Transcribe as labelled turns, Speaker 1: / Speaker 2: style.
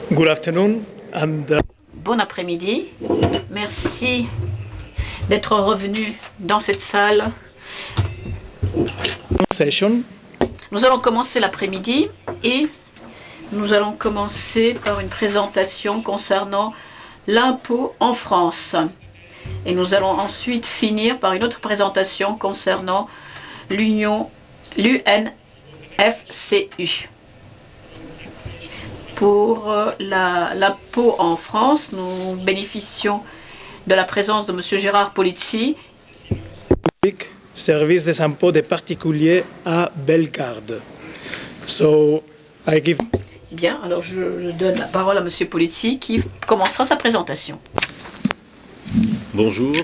Speaker 1: Good afternoon and
Speaker 2: Bon après-midi. Merci d'être revenu dans cette salle.
Speaker 1: session.
Speaker 2: Nous allons commencer l'après-midi et nous allons commencer par une présentation concernant l'impôt en France. Et nous allons ensuite finir par une autre présentation concernant l'UNFCU. Pour l'impôt en France, nous bénéficions de la présence de M. Gérard Polizzi,
Speaker 1: Service des impôts des particuliers à Bellegarde. So, I give...
Speaker 2: Bien, alors je donne la parole à M. Polizzi qui commencera sa présentation.
Speaker 3: Bonjour,